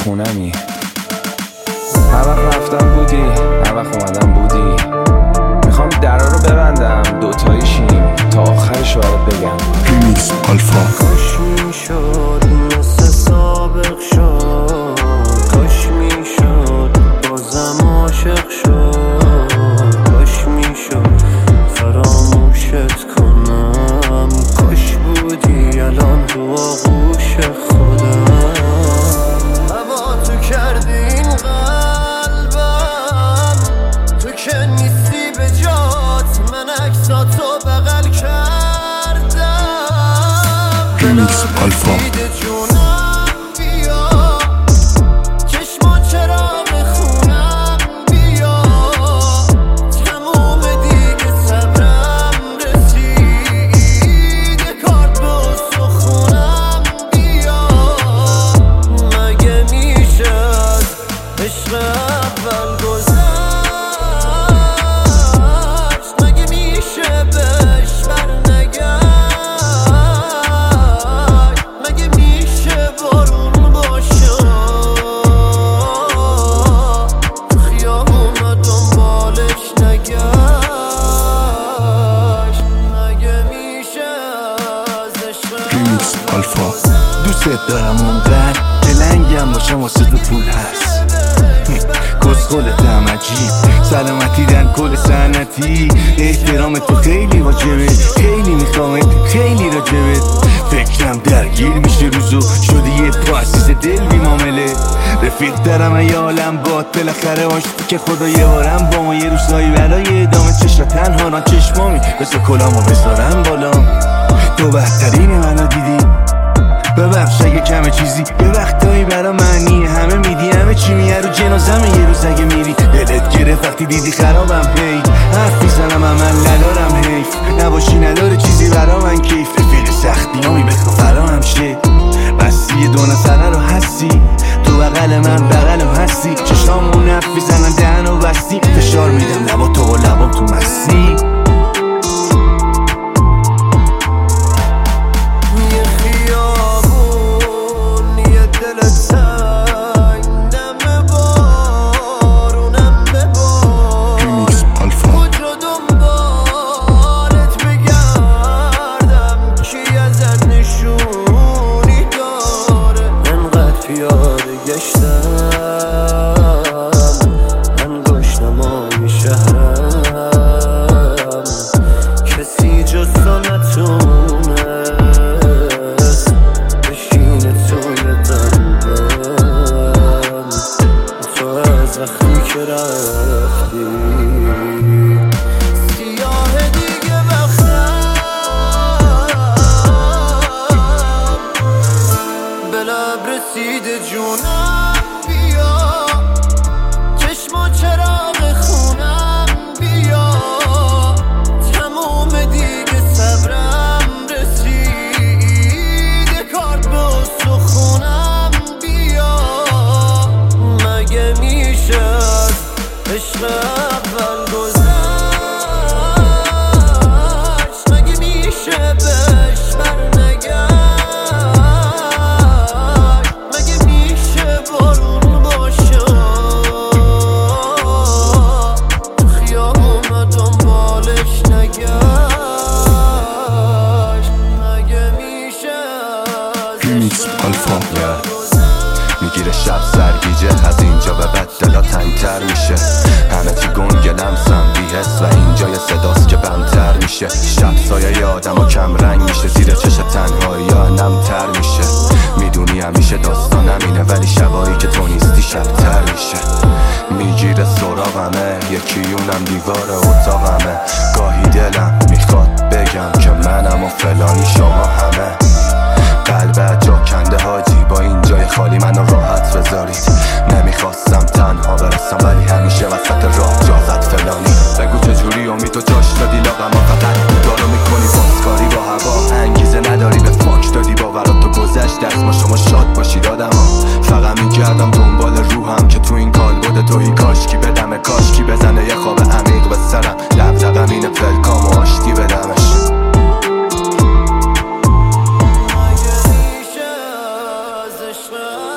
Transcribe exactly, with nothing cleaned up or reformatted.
خونمی. هر وقت رفتم بودی، هر وقت اومدم بودی. میخوام درا رو ببندم دوتایی شیم تا آخرش برات بگم. ریمیکس آلفا. کاش میشد مثل سابق شد، کاش میشد بازم عاشق شد، کاش میشد فراموشت کنم، کاش بودی الان تو آغوش خودم. اما تو کردی این قلبم، تو که نیستی به جات، من عکساتو بغل کردم. ریمیکس آلفا. دوست دارم اونقدر که لنگم باشم واسه تو پول هست. کسخلتم عجیب، سلامتی در کل سنتی. احترام تو خیلی واجبه، خیلی میخوامت، خیلی راجبت. فکرم درگیر میشه روزو، شدی یه پاسیز دل بی معامله. رفیق دارم ای عالم باد، بالاخره عاشقی که خدا یه بارم با ما یه روزایی برای ادامه. چشا تنها ران چشمامی بسه کلامو بذارم بالام. تو بهترین منو دیدی، ببخش اگه کمه چیزی. یه وقتایی برا معنی همه میدی، همه چی میه رو جنازمه. یه روز اگه میری دلت گرفت وقتی دیدی خرابم. هی حرف میزنم عمل ندارم، حیف نباشی نداره چیزی برا من کیف. رفیق سختی همی بخوا فراهم شه، بستی یه دونه سره رو هستی. تو بغل من بغلم هستی، چشامون حرف میزنن دهن و بستی. فشار میدم لبا تو و لبام تو مستی. رسیده جونم بیا، چشم و چراغ خونم بیا، تموم دیگه صبرم رسیده کارت به استخونم بیا. مگه میشه از عشق اول گذشت، مگه میشه بهش برنگشت. میگیره شب سرگیجه، از اینجا به بعد دلا تنگتر میشه. همه چی گنگ لمسم بی حس و اینجا یه صداست که بمتر میشه. شب سایه آدم ها کم رنگ میشه، زیر چش تنهایی ها نمتر میشه. میدونی همیشه داستان همینه، ولی شبایی که تو نیستی شبتر میشه. میگیره سراغمه، یکی اونم دیوار اتاقمه. گاهی دلم میخواد بگم که منم و فلانی شما همه. قلبه جا کنده حاجی، با این جای خالی منو راحت بذارید. نمیخواستم تنها برسم ولی همیشه وسط راه جازت فلانی. بگو چجوری امید و جاش دادی لاغم ها، فقط دارو میکنی بازکاری با هوا. انگیزه نداری به فاک دادی باورات تو گذشت. دست ما شما شاد باشید آدم ها. فقط میگردم دنبال روحم که تو این کالبد توی کاشکی بدمه، کاشکی بزنه یه خواب عمیق به سرم. دقدقم اینه پلکام و آشتی بدمش. Well